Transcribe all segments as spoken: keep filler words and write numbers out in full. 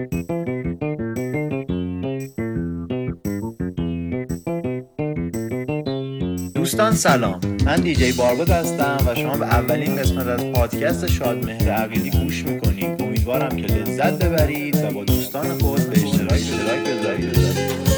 دوستان سلام، من دیجی بارباد هستم و شما به اولین قسمت از پادکست شادمهر عقیلی گوش میکنید. امیدوارم که لذت ببرید و با دوستان خود به اشتراک اشتراک بذارید.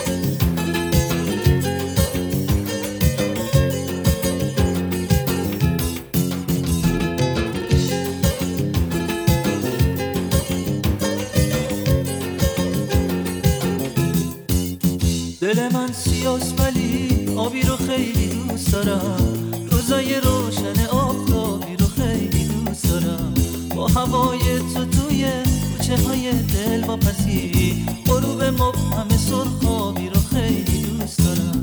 دل من سیاس ولی آبی رو خیلی دوست دارم، روزای روشن آفتابی رو خیلی دوست دارم، با هوای تو توی کوچه های دل با پسی، غروب مبهم سرخابی رو خیلی دوست دارم.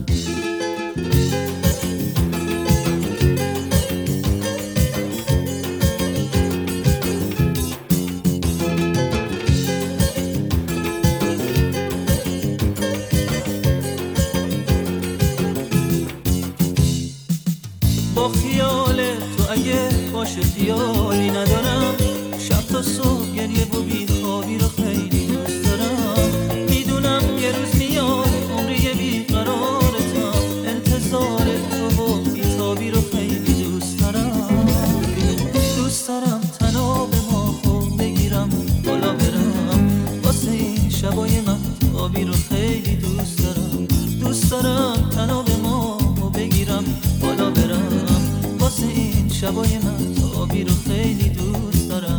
با خیال تو اگه باشه خیالی ندارم، شب تا صبح گریه و بیخوابی رو خیلی دوست دارم. میدونم یه روز میاد عمری بیقرارتم، انتظار تو و بیتابی رو خیلی دوست دارم. دوست دارم تناب ما خوب بگیرم بالا برم، واسه این شبای مهتابی رو خیلی دوست دارم. دوست دارم تناب ما بگیرم بالا برم، واسه این شبای مهتابی رو خیلی دوست دارم.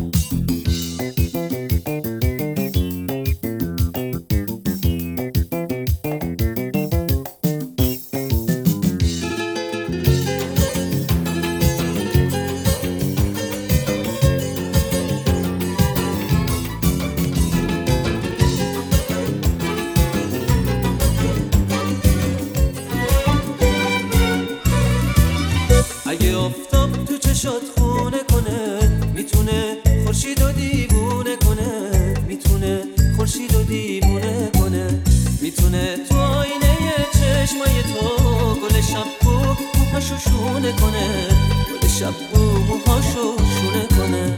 اگه آفتاب تو چشات خونه کنه، میتونه خورشید و دیوونه کنه، میتونه خورشید و دیوونه کنه، میتونه تو آینه چشمای تو گل شبو موهاشو شونه کنه، گل شبو موهاشو شونه کنه.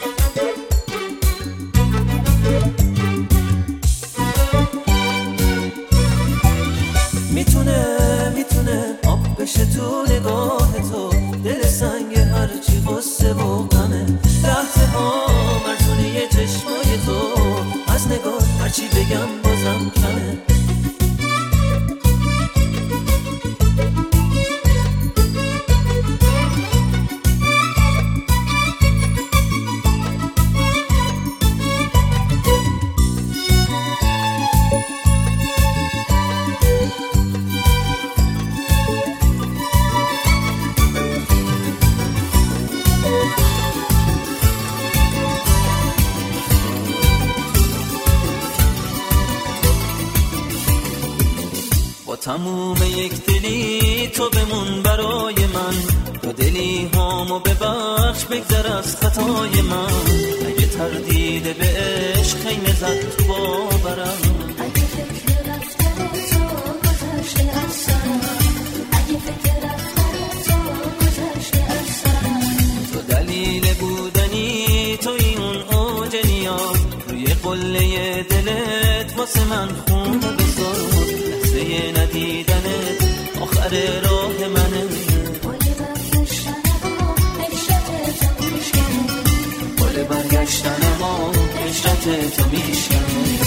میتونه میتونه آب بشه تو نگاه تو، دل سنگ هرچی غصه و غمه، لحظه ها مرزونه چشمای تو، از نگاه هرچی بگم بازم کمه. تموم یک دلی تو بمون برای من، دو دلی هامو ببخش بگذر از خطای من. اگه تردید به عشق خیمه زد تو باورم، اگه فکر رفتن تو گذشته از سرم، اگه فکر رفتن تو گذشته از سرم. تو دلیل بودنی توی اون اوج نیاز، روی قله دلت واسه من خون بذار، لحظه ندیدنت آخر راه منه، گل برگشتن ما عشرت تو میشکنه، گل برگشتن ما عشرت تو میشکنه.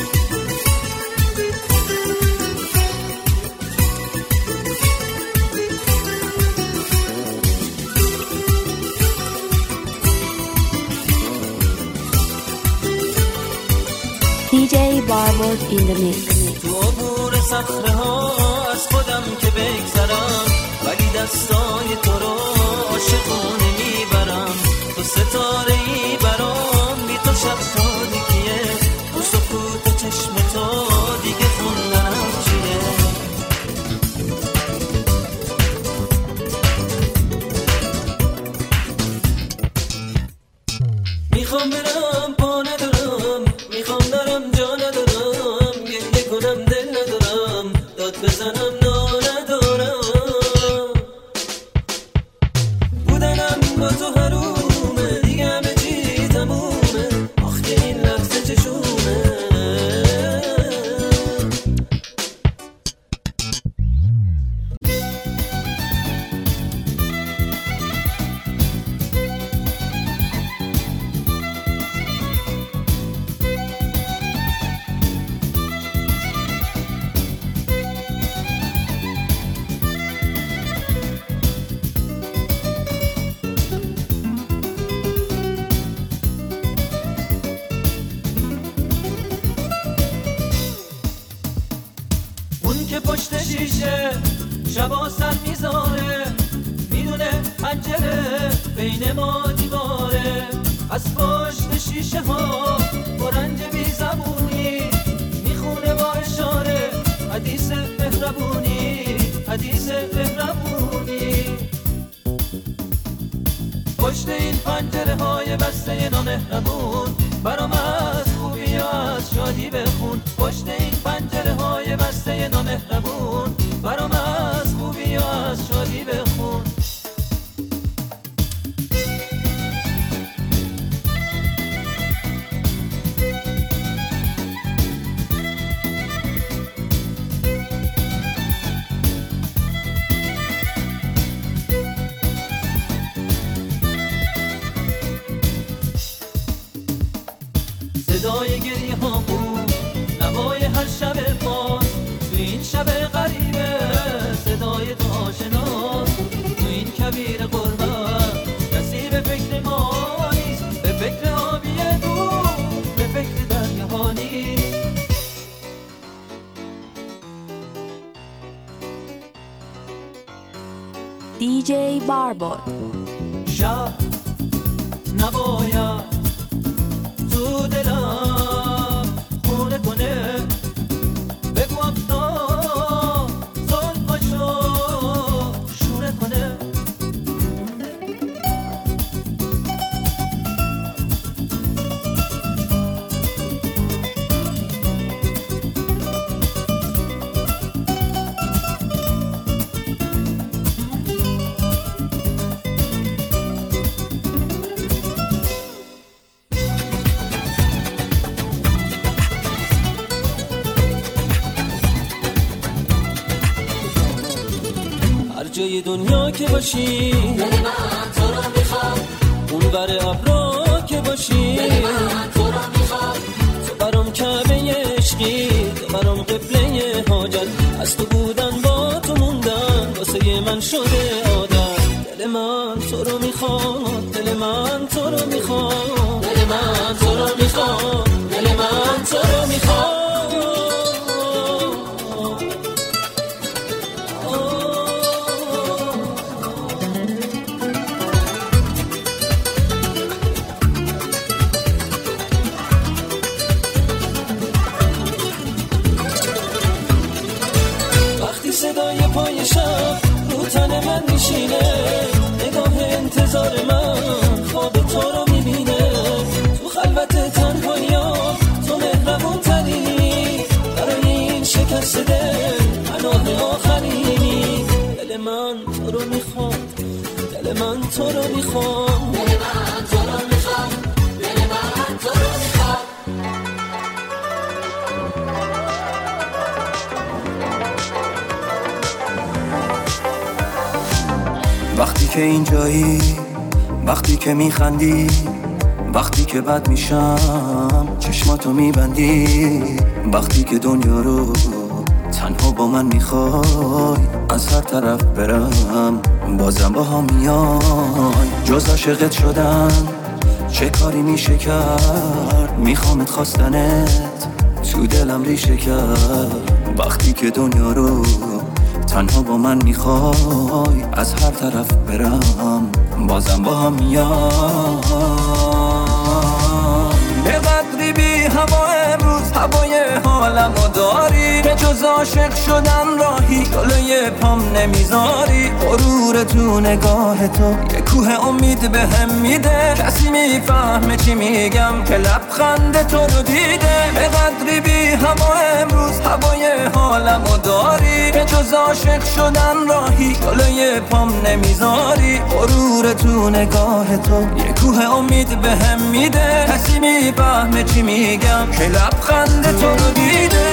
دیجی بارباد in the mix. تو عبور صخره ها از خودم که بگذرم، ولی دستای تو رو عاشقانه میبرم. تو ستاره ای برام، بی تو شب تاریکیه، تو سکوت و چشم تو دیگه خوندنم چیه. میخوام برم پا ندارم، میخوام برم جا ندارم، گریه کنم دل ندارم، داد بزنم نا ندارم. بودنم با تو حرومه، دیگه همه چی تمومه، آخ که شیشه شبا سر میذاره، میدونه پنجره بین ما دیواره، از پشت شیشه ها برنج بی زبونی میخونه با اشاره حدیث مهربونی، حدیث مهربونی. پشت این پنجره های بسته نامهربون برام از خوبی و از شادی بخون، پشت این پنجره های بسته نامهربون برام از خوبی و از شادی بخون. صدای گریه ها بود نوای هر شب باز، تو این شب غریبه صدای تو آشناست، تو این کبیر غربت کسی به فکر ما نیست، به فکر آبی دور، به فکر دریاها نیست. دی جی بارباد. شب نباید تو دلم خونه کنه، بگو افتاد زلفاشو شونه کنه. جای دنیا که باشی دل من تو رو میخوام، اون بر ابرا که باشی دل من تو رو میخوام، تو برام کعبه عشقی، تو برام قبله حاجت، از تو بودن با تو موندن واسه من شده عادت. دل من تو رو میخوام، دل من تو رو میخوام، دل من تو رو میخوام، دل من تو رو میخوام. صدای پای شب رو تن من میشینه، نگاه انتظار من خواب تو رو میبینه، تو خلوت تنهایی‌ها تو مهربون ترینی، برای این شکست دل پناه آخرینی. دل من تو رو میخوام، دل من تو رو میخوام، دل من تو رو میخوام، دل من تو رو میخوام. وقتی که اینجایی، وقتی که میخندی، وقتی که بد میشم چشماتو میبندی، وقتی که دنیا رو تنها با من میخوای از هر طرف برم بازم با هم میای. جز عاشقت شدن چه کاری میشه کرد، میخوامت خواستنت تو دلم ریشه کرد. وقتی که دنیا رو تنها با من میخوای از هر طرف برم بازم با هم میام. به قدری بی هوا امروز هوای حالمو داری، به جز عاشق شدن راهی جلوی پام نمیذاری. غرور تو نگاه تو یه کوه امید به هم میده، کسی میفهمه چی میگم که لبخند تو رو دیده. به قدری بی هوا امروز هوای حالمو داری، به جز عاشق شدن راهی جلوی پام نمیذاری. غرور تو نگاه تو یه کوه امید به هم میده، کسی میفهمه چی میگم که لبخند تو رو دیده.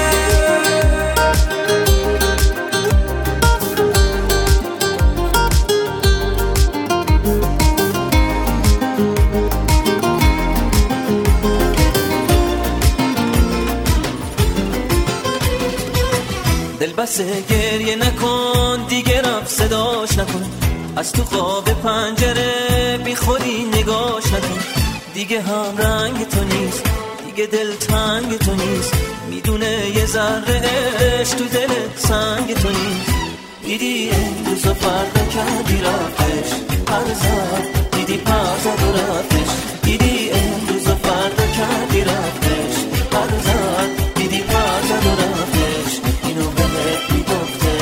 دل بسه گریه نکن دیگه، رفت صداش نکن، از تو خواب پنجره بی خودی نگاش نکن. دیگه هم رنگ تو نیست، دیگه دل تنگ تو نیست، میدونه یه ذره عشق تو دل سنگ تو نیست. دیدی امروز و فردا کردی رفتش پر زد، دیدی پر زد و رفتش. دیدی امروز و فردا کردی رفتش پر زد، دیدی پر زد و رفتش. اینو بهت میگفتش.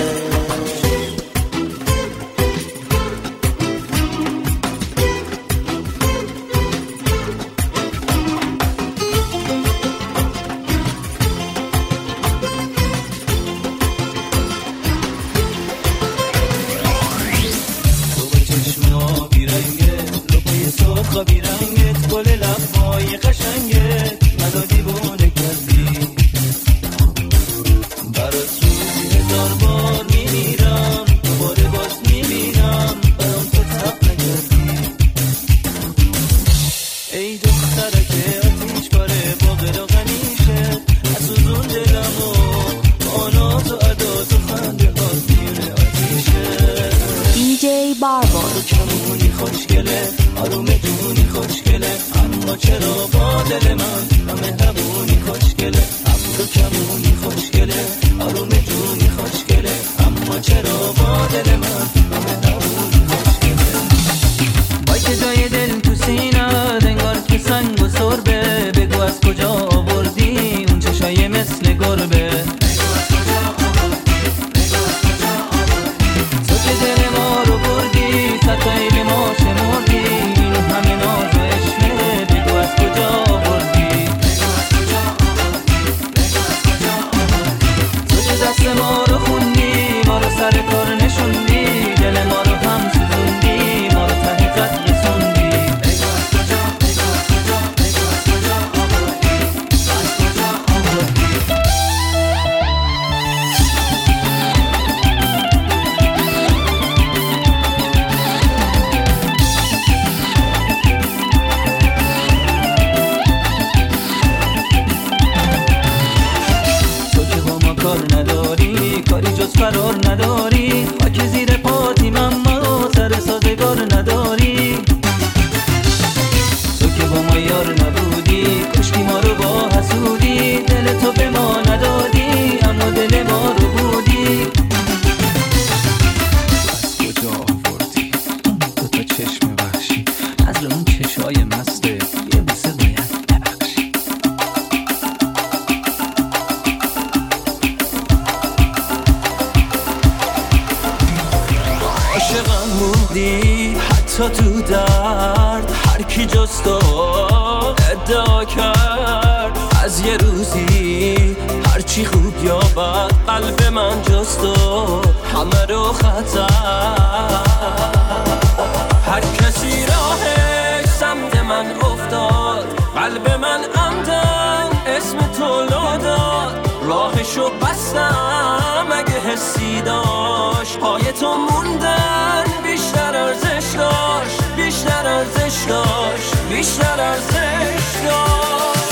سرخ بی رنگت گل لبهای قشنگت منو دیوونه کردی. برات روزی هزار بار میمیرم، دوباره باز میمیرم، برام تو تب نکردی. ای دخترک آتیش کاره با غیر و غمیشه، از سوزون دلم و آنات و عدات و خنده ها دیونه آتیشه. دیجی بارباد کمونی خوشگله آروم جونی خوشگله، اما چرا با دل من مهربونی خوشگله. ابرو کمونی خوشگله آروم جونی خوشگله، اما چرا با دل من مهربونی خوشگله. وای که جای دل تو سینه انگار که سنگ و سربه، بگو از کجا آوردی اون چشای مثل گربه. تو که دل ما رو بردی ستایی به ما شمردی، این همه ناز و عشقه بگو از کجا آوردی. تو که دست ما رو خوندی، ما رو سر کار نشوندی، دل ما رو هم سوزوندی، ما رو ته خط رسوندی. کار نداری کاری جز فرار نداری، خاک زیر پاتیم اما سر سازگار نداری. تو که با ما یار نبودی کشتی ما رو با حسودی، دل تو به ما ندادی اما دل ما رو بودی. از کجا آوردی دو تا چشم وحشی، از اون چشای مسته یه بوسه باید ببخشی. عاشقم موندی حتی تو درد، هر کی جز تو ادعا کرد از یه روزی هرچی خوب یا بد قلب من جز تو همه رو خطر. هر کسی راهش سمت من افتاد، قلب من عمدن اسم تو لو داد. راهشو بستم اگه حسی داشت، پای تو موندن بیشتر ارزش داشت، بیشتر ارزش داشت، بیشتر ارزش داشت.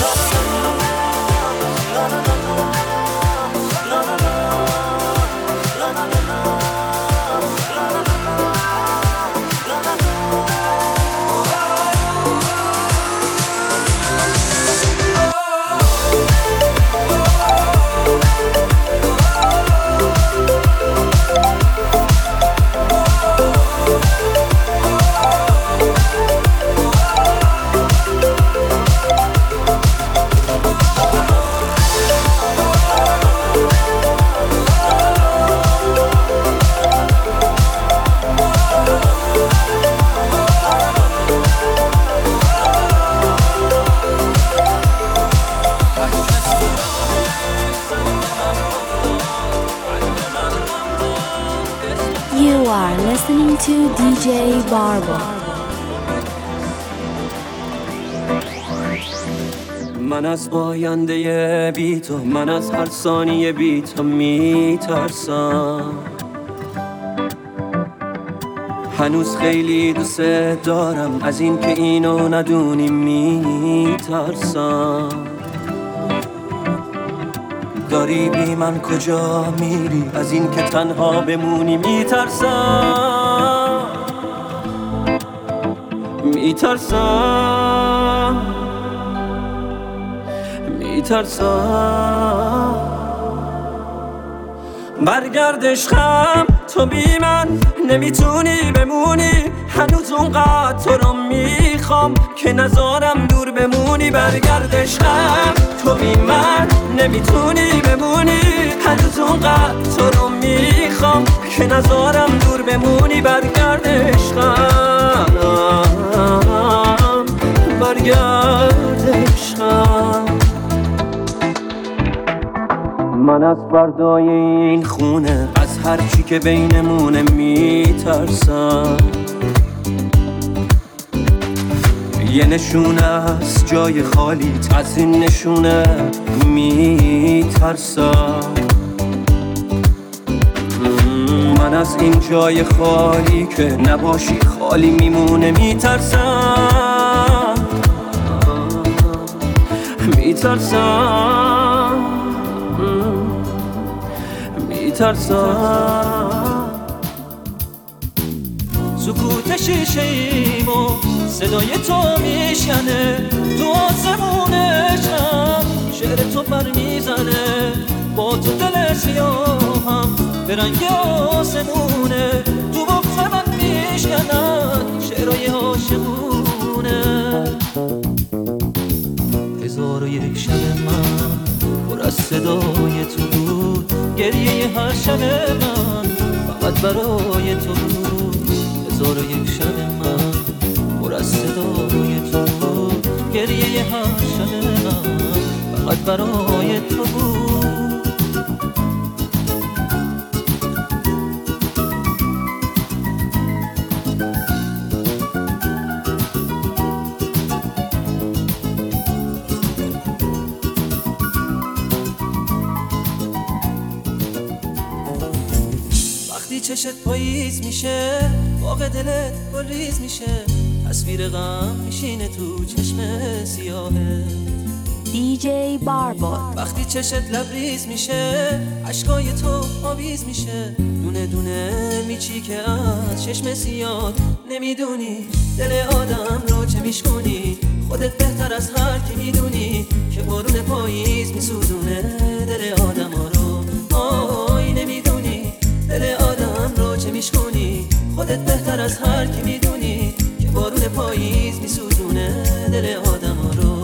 You are listening to دیجی بارباد. من از آینده بی تو، من از هر ثانیه بی تو میترسم. هنوز خیلی دوست دارم، از این که اینو ندونی میترسم. داری بی من کجا میری، از این که تنها بمونی میترسم. میترسم میترسم برگرد عشقم تو بی من نمیتونی بمونی هنوز اونقدر تو رو میخوام که نذارم دور بمونی برگرد عشقم تو بی من نمیتونی بمونی هنوز اونقدر تو رو میخوام که نذارم دور بمونی برگرد عشقم برگرد عشقم من از فردای این خونه از هر چی که بینمونه میترسم یه نشونه از جای خالیت از این نشونه میترسم من از این جای خالی که نباشی خالی میمونه میترسم میترسم میترسم سکوت شیشه ایمو صدای تو میشنه تو آسمون عشقم شعر تو پر میزنه با تو دل سیاهم به رنگ آسمونه تو بغض من میشکنن شعرهای عاشقونه هزار و یک شب من پر از صدای تو بود گریه هر شب من فقط برای تو بود هزار و یک شب من پر از صدای تو بود گریه هر شب من فقط برای تو بود چشت پاییز میشه باغ دلت گلریز میشه تصویر غم میشینه تو چشم سیاهه دی جی بارباد وقتی چشت لبریز میشه عشقای تو آویز میشه دونه دونه میچی که از چشم سیاه نمیدونی دل آدم رو چه میشکنی خودت بهتر از هر کی میدونی که بارون پاییز میسوزونه دل آدم ها رو آی نمیدونی دل آدم رو چه میشکنی خودت بهتر از هر کی میدونی که بارون پاییز میسوزونه دل آدم ها رو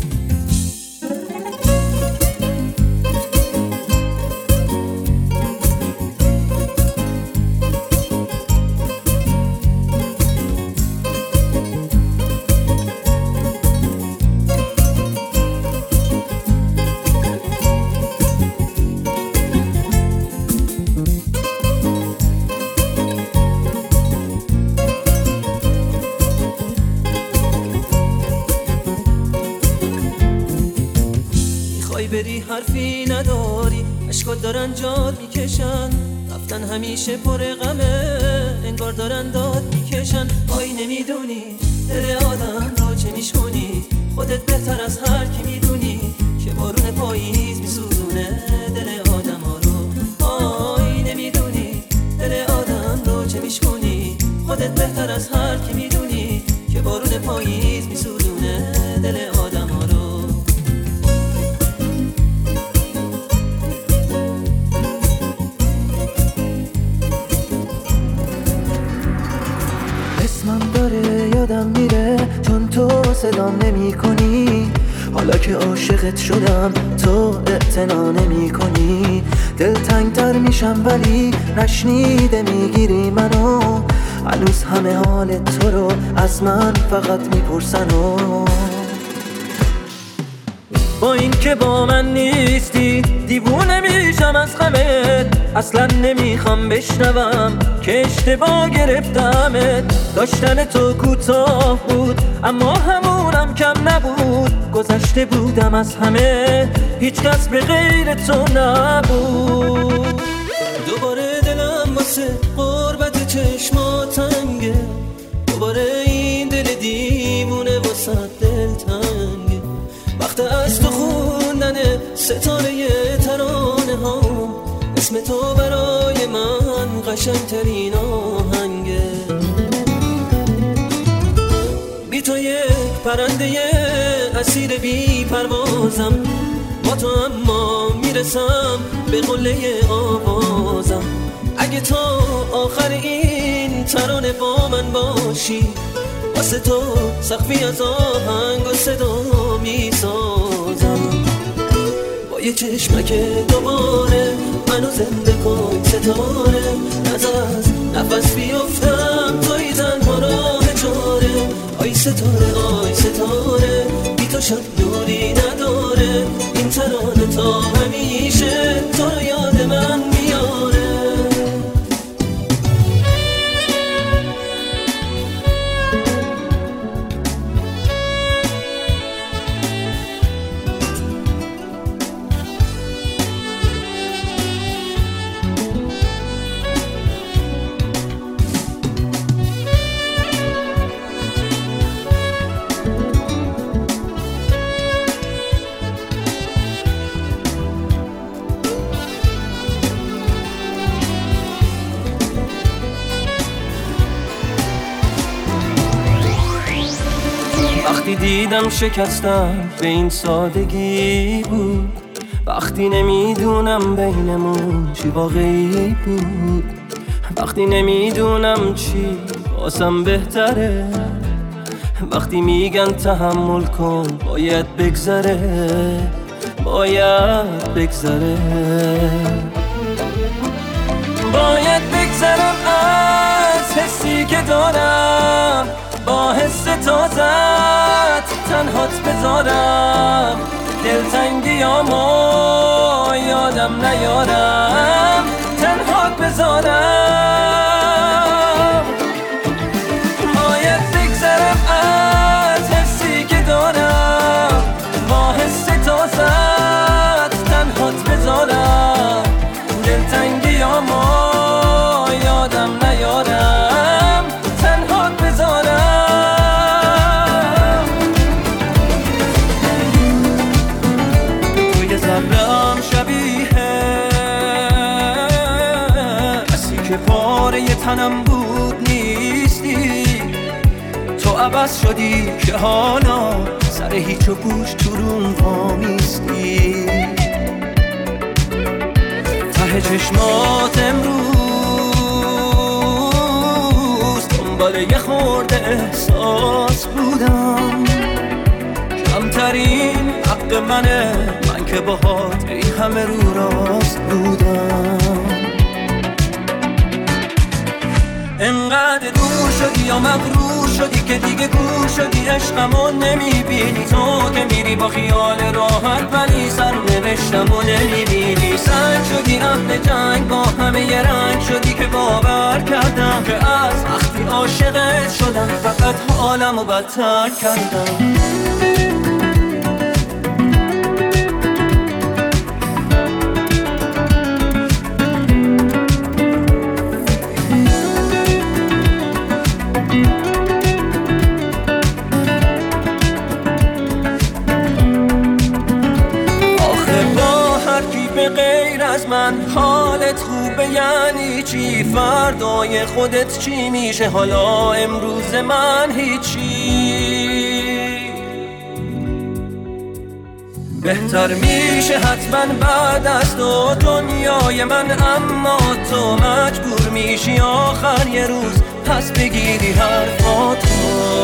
بری حرفی نداری عشقات دارن جاد میکشن رفتن همیشه پر غمه انگار دارن داد میکشن آی نمیدونی دل آدم رو چه میشکنی خودت بهتر از هر کی میدونی که بارون پاییز میسوزونه دل آدم ها رو آی نمیدونی دل آدم رو چه میشکنی خودت بهتر از هر کی میدونی که بارون پاییز میسوزونه دل آدم ها رو یادم میره چون تو صدام نمی کنی حالا که عاشقت شدم تو اعتنا نمی کنی دلتنگ تر میشم ولی نشنیده میگیری منو هنوز همه حال تو رو از من فقط میپرسن و با این که با من نیستی دیوونه میشم از غمت اصلا نمیخوام بشنوم که اشتباه گرفتمت داشتن تو کوتاه بود اما همونم کم نبود گذشته بودم از همه هیچ کس به غیر تو نبود دوباره دلم واسه قربت چشمات تنگه دوباره این دل دیوونه واسه دل تنگه وقت از تو خوندن ستاره ترانه ها اسم تو برای من قشنگترین آهنگه بی تو یک پرنده اسیر بی پروازم با تو اما میرسم به قله آوازم. اگه تا آخر این ترانه با من باشی، واسه تو سقفی از آهنگ و صدا میسازم. با یه چشمک دوباره منو زنده کن ستاره، از از نفس بیفتم توی تنها راه چاره. آی ستاره آی ستاره بی تو شب دوری نداره، این ترانه تا همیشه تو رو یاد من میاره. وقتی دیدم شکستم به این سادگی بود، وقتی نمیدونم بینمون چی واقعی بود، وقتی نمیدونم چی واسم بهتره، وقتی میگن تحمل کن باید بگذره باید بگذره باید بگذرم از حسی که دارم، با حس تازت تنهات بذارم، دلتنگیامو یادم نیارم تنهات بذارم. باید بگذرم از حسی که دارم، با حس تازت تنهات بذارم، دلتنگیامو یادم نیارم تنهات بذارم. پاره تنم بود نیستی، تو عوض شدی که حالا سر هیچ و گوش تو روم وامیستی. ته چشمات امروز دنبال یه خورده احساس بودم، کمترین حق منه من که باهات این همه رو راست بودم. انقدر دور شدی یا مغرور شدی که دیگه گور شدی، عشقمو نمیبینی تو که میری با خیال راحت، ولی سر نوشتمو نمیبینی. سنگ شدی اهل جنگ با همه یه رنگ شدی که باور کردم که از وقتی عاشقت شدم فقط حالمو بدتر کردم. من حالت خوبه یعنی چی؟ فردای خودت چی میشه؟ حالا امروز من هیچی. بهتر میشه حتما بعد از تو دنیای من، اما تو مجبور میشی آخر یه روز پس بگیری حرفاتو.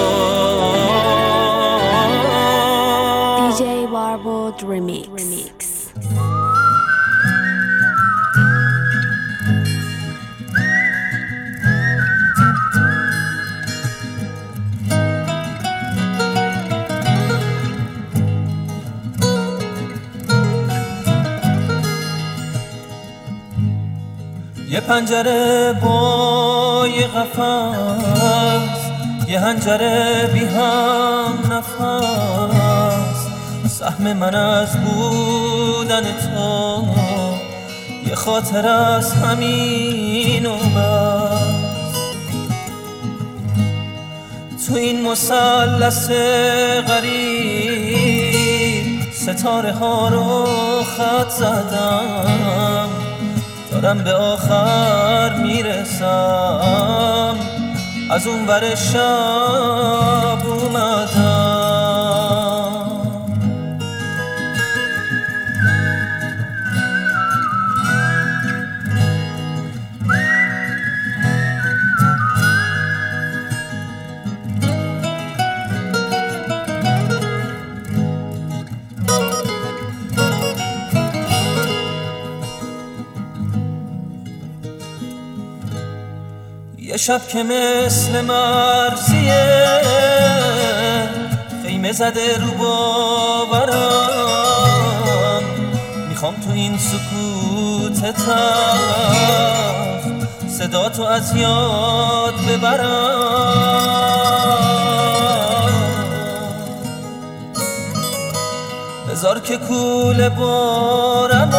دی جی Barbod Remix. یه پنجره با یه قفس، یه هنجره بی هم نفس، سهم من از بودن تو یه خاطر از همین و بس. تو این مثلث غریب ستاره ها رو خط زدم، دارم به آخر میرسم، از اون ور شب اومدم. یه شب که مثل مرزیه خیمه زده رو باورم، میخوام تو این سکوت تلخ صدا تو از یاد ببرم. بذار که کوله بارم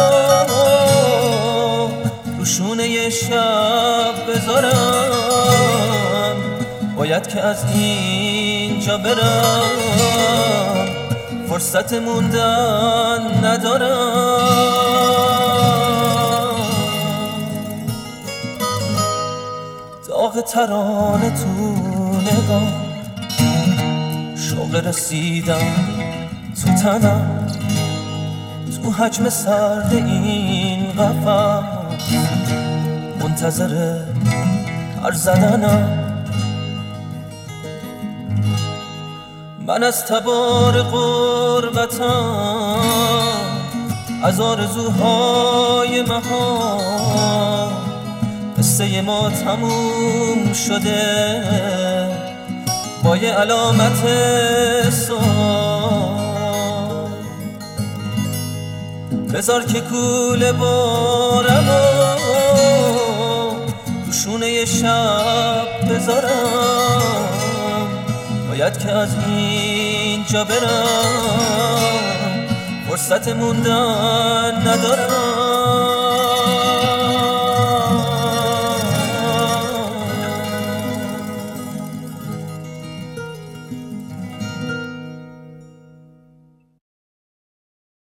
رو شونه یه شب بذارم، باید که از اینجا برم، فرصت موندن ندارم. داغ ترانه تو نگاه، شوق رسیدم تو تنم، تو حجم سرد این قفس منتظر پر زدنم. من از تبار غربتم، از آرزوهای مهان، قصه ما تموم شده با یه علامت سوال. بذار که کوله بارم رو شونه یه شب بذارم، باید که از اینجا برم، فرصت موندن ندارم.